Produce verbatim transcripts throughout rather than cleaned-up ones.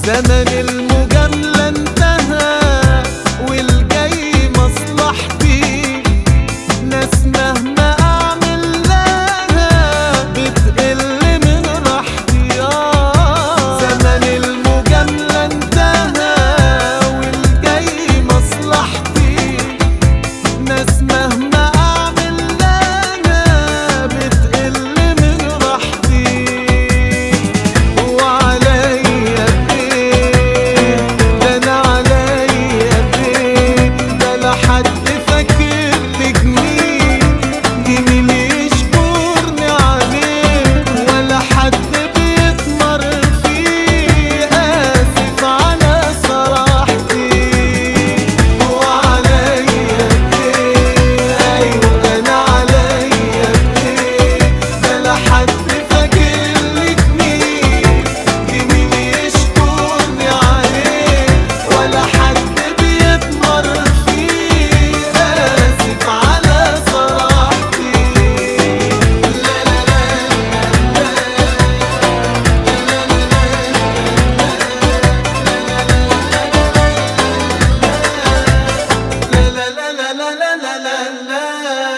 زمن المجاملة انتهى والجاي مصلحتي، ناس مهما اعمل لها بتقل من راحتي. آه زمن المجاملة انتهى والجاي مصلحتي، ناس مهما اعمل لها بتقل من راحتي. وعليا بايه ده انا عليا بايه، ده لا حد فاكر لي جميل جميل يشكرني عليه، ولا حد بيتمر فيه. اسف على صراحتي. وعليا بايه ايوه انا عليا بايه، ده لا حد فاكر لي جميل جميل يشكرني عليه، ولا حد بيتمر فيه. اسف على صراحتي. لا لا لا لا لا لا لا لا لا لا.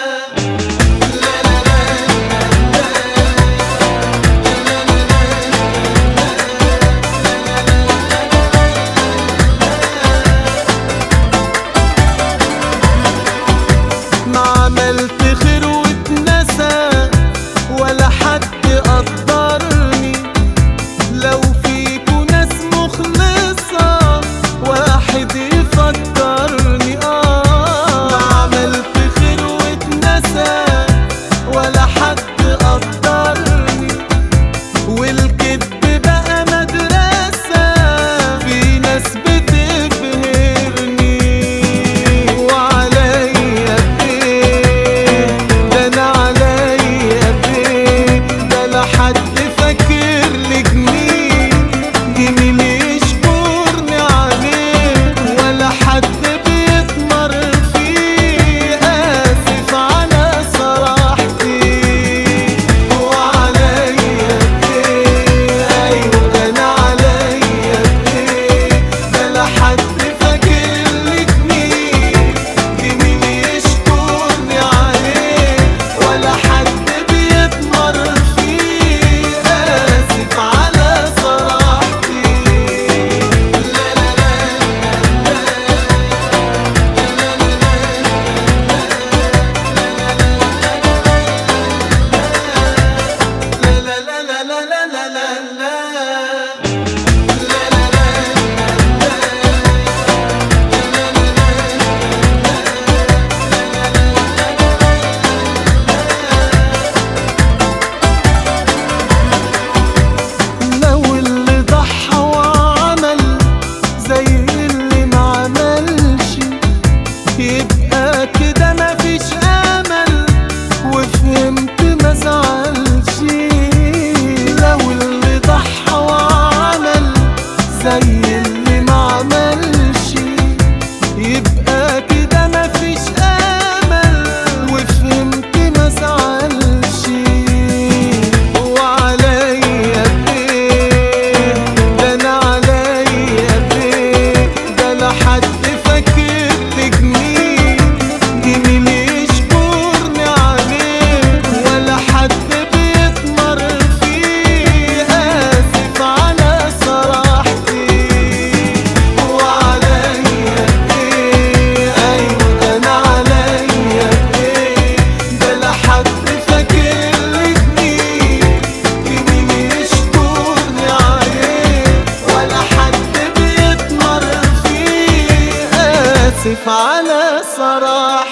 ما عملت خير واتنسى ولا حد قدرني، لو فيكوا ناس مخلصة واحد يفكرني. اه ما عملت خير واتنسى ولا حد قدرني، والكذب بقى مدرسة في ناس بتبهرني. وعليا بايه ده انا عليا بايه، ده لا حد فاكر لي جميل جميل يشكرني عليه، ولا حد بيتمر فيه. اسف على صراحتي. وعليا بايه ايوه انا عليا بايه، ده لا حد فاكر لي جميل جميل يشكرني عليه، ولا حد بيتمر فيه. اسف على صراحتي. لا لا لا لا لا لا لا لا لا لا. لو اللي ضحى وعمل زي اللي ما عملش، يبقى كده مفيش امل وفهمت ما زعلش. لو اللي ضحى وعمل زي اللي ما عملش، يبقى كده مفيش امل وفهمت ما زعلش. وعليا بايه ده انا عليا بايه، ده لا حد فاكر لي جميل جميل يشكرني عليه، ولا حد بيتمر فيه. اسف على صراحتي. وعليا بايه ايوه انا عليا بايه، ده لا حد فاكر لي جميل جميل يشكرني عليه، ولا حد بيتمر فيه. اسف على صراحتي.